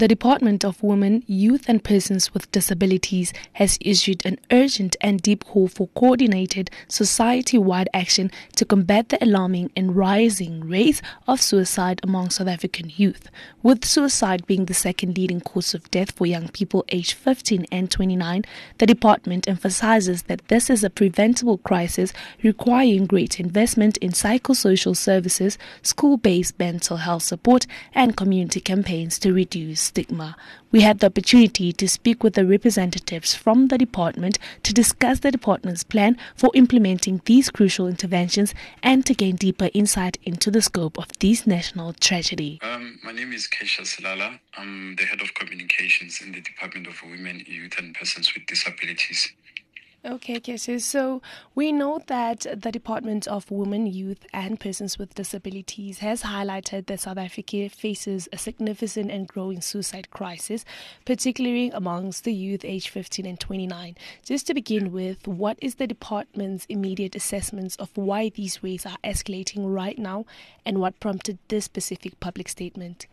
The Department of Women, Youth and Persons with Disabilities has issued an urgent and deep call for coordinated society-wide action to combat the alarming and rising rates of suicide among South African youth, with suicide being the second leading cause of death for young people aged 15 and 29. The department emphasizes that this is a preventable crisis requiring great investment in psychosocial services, school-based mental health support, and community campaigns to reduce stigma. We had the opportunity to speak with the representatives from the department to discuss the department's plan for implementing these crucial interventions and to gain deeper insight into the scope of this national tragedy. My name is Keisha Silala. I'm the head of communications in the Department of Women, Youth and Persons with Disabilities. Okay, Keshe. So we know that the Department of Women, Youth and Persons with Disabilities has highlighted that South Africa faces a significant and growing suicide crisis, particularly amongst the youth aged 15 and 29. Just to begin with, what is the department's immediate assessments of why these rates are escalating right now and what prompted this specific public statement?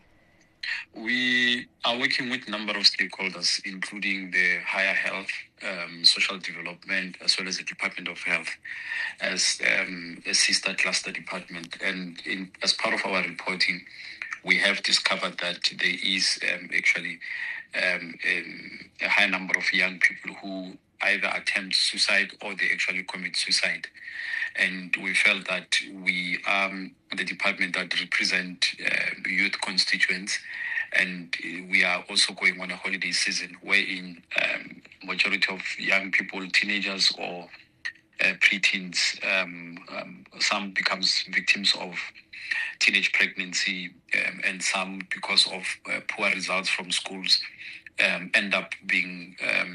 We are working with a number of stakeholders, including the Higher Health, Social Development, as well as the Department of Health, as a sister cluster department. And as part of our reporting, we have discovered that there is actually a high number of young people who either attempt suicide or they actually commit suicide. And we felt that we are the department that represent youth constituents, and we are also going on a holiday season wherein majority of young people, teenagers or preteens, some becomes victims of teenage pregnancy, and some because of poor results from schools end up being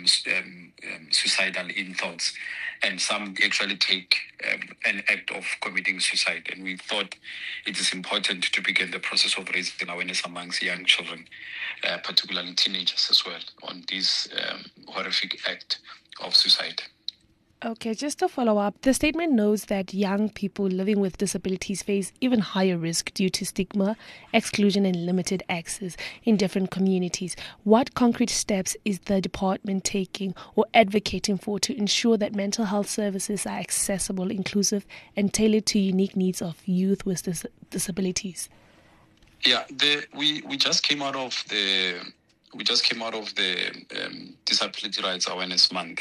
suicidal in thoughts, and some actually take an act of committing suicide. And we thought it is important to begin the process of raising awareness amongst young children, particularly teenagers as well, on this horrific act of suicide. Okay, just to follow up, the statement notes that young people living with disabilities face even higher risk due to stigma, exclusion and limited access in different communities. What concrete steps is the department taking or advocating for to ensure that mental health services are accessible, inclusive and tailored to unique needs of youth with disabilities? Yeah, we just came out of the Disability Rights Awareness Month.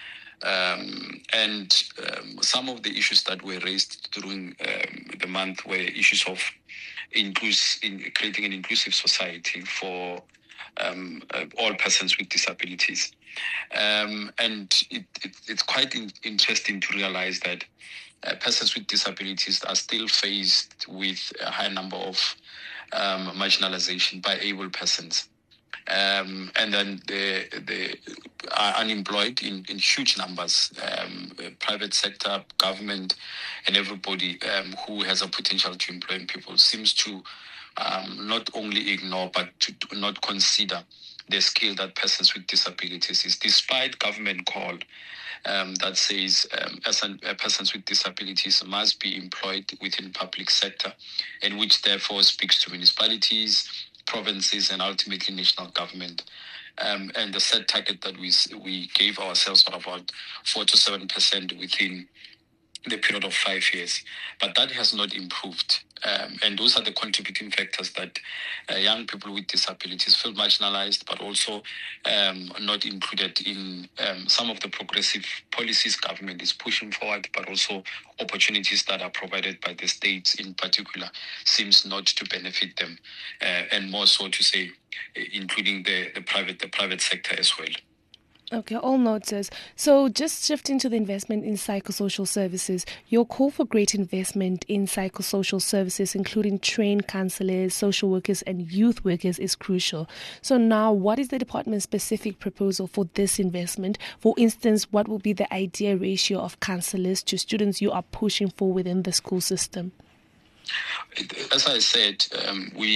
And some of the issues that were raised during the month were issues of creating an inclusive society for all persons with disabilities. And it's quite interesting to realize that persons with disabilities are still faced with a high number of marginalization by able persons. And then they are unemployed in huge numbers, private sector, government, and everybody who has a potential to employ people seems to not only ignore but to not consider the skill that persons with disabilities is, despite government call that says persons with disabilities must be employed within public sector, and which therefore speaks to municipalities, provinces, and ultimately national government. And the set target that we gave ourselves are about 4 to 7% within the period of 5 years. But that has not improved. And those are the contributing factors that young people with disabilities feel marginalized, but also not included in some of the progressive policies government is pushing forward, but also opportunities that are provided by the states in particular seems not to benefit them, and more so to say, including the private sector as well. Okay, all noted. So just shifting to the investment in psychosocial services, your call for great investment in psychosocial services, including trained counselors, social workers and youth workers, is crucial. So now, what is the department's specific proposal for this investment? For instance, what will be the ideal ratio of counselors to students you are pushing for within the school system? As I said, we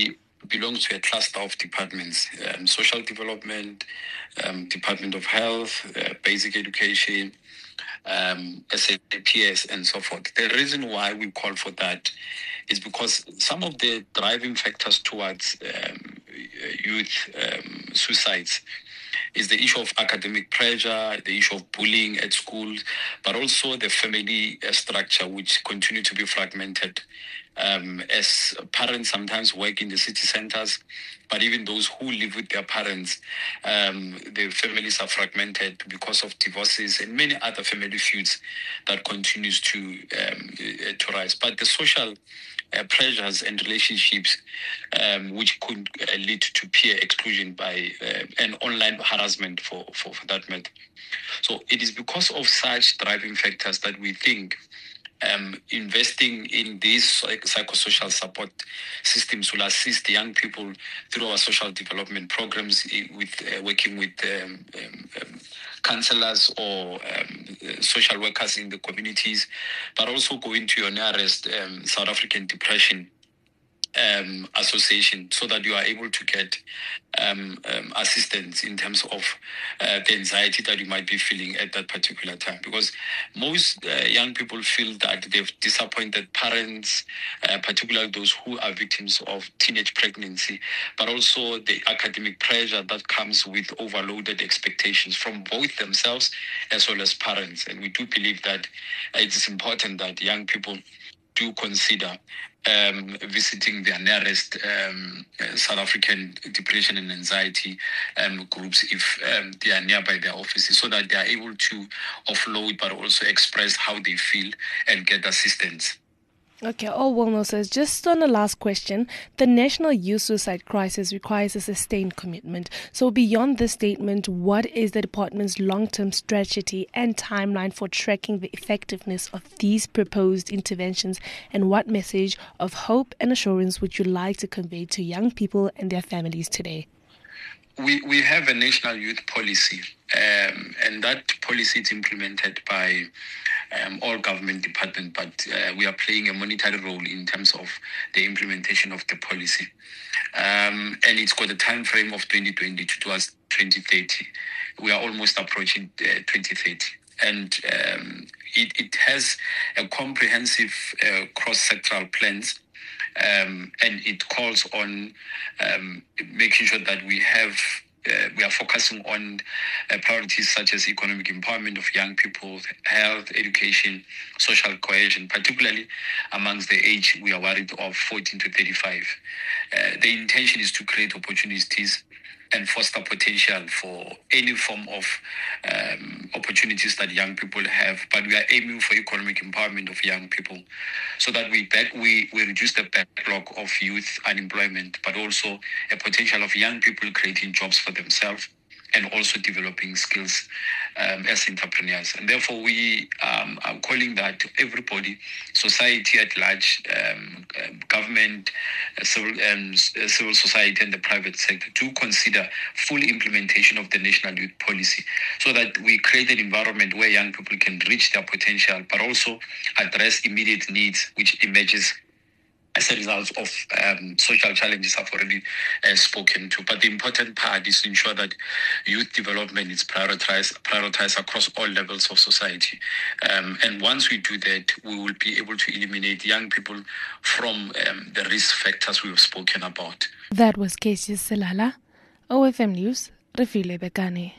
belongs to a cluster of departments: social development, Department of Health, basic education, SAPS, and so forth. The reason why we call for that is because some of the driving factors towards youth suicides is the issue of academic pressure, the issue of bullying at school, but also the family structure, which continue to be fragmented. As parents sometimes work in the city centers, but even those who live with their parents, the families are fragmented because of divorces and many other family feuds that continues to rise. But the social pressures and relationships, which could lead to peer exclusion by and online harassment for that matter. So it is because of such driving factors that we think investing in these psychosocial support systems will assist young people through our social development programs, with working with counselors or social workers in the communities, but also going to your nearest South African Depression association, so that you are able to get assistance in terms of the anxiety that you might be feeling at that particular time. Because most young people feel that they've disappointed parents, particularly those who are victims of teenage pregnancy, but also the academic pressure that comes with overloaded expectations from both themselves as well as parents. And we do believe that it is important that young people do consider visiting their nearest South African depression and anxiety groups if they are nearby their offices, so that they are able to offload but also express how they feel and get assistance. Okay, all well noted. Just on the last question, the National Youth Suicide Crisis requires a sustained commitment. So beyond this statement, what is the department's long-term strategy and timeline for tracking the effectiveness of these proposed interventions, and what message of hope and assurance would you like to convey to young people and their families today? We have a national youth policy, and that policy is implemented by all government departments, but we are playing a monetary role in terms of the implementation of the policy. And it's got a time frame of 2020 towards 2030. We are almost approaching 2030. And it has a comprehensive cross-sectoral plans. And it calls on making sure that we are focusing on priorities such as economic empowerment of young people, health, education, social cohesion, particularly amongst the age we are worried of 14 to 35. The intention is to create opportunities and foster potential for any form of opportunities that young people have. But we are aiming for economic empowerment of young people, so that we reduce the backlog of youth unemployment, but also a potential of young people creating jobs for themselves and also developing skills as entrepreneurs. And therefore, we are calling that everybody, society at large, government, civil society, and the private sector, to consider full implementation of the National Youth Policy, so that we create an environment where young people can reach their potential, but also address immediate needs which emerges as a result of social challenges I've already spoken to. But the important part is to ensure that youth development is prioritized across all levels of society. And once we do that, we will be able to eliminate young people from the risk factors we've spoken about. That was Casey Selala, OFM News, Refile Bekane.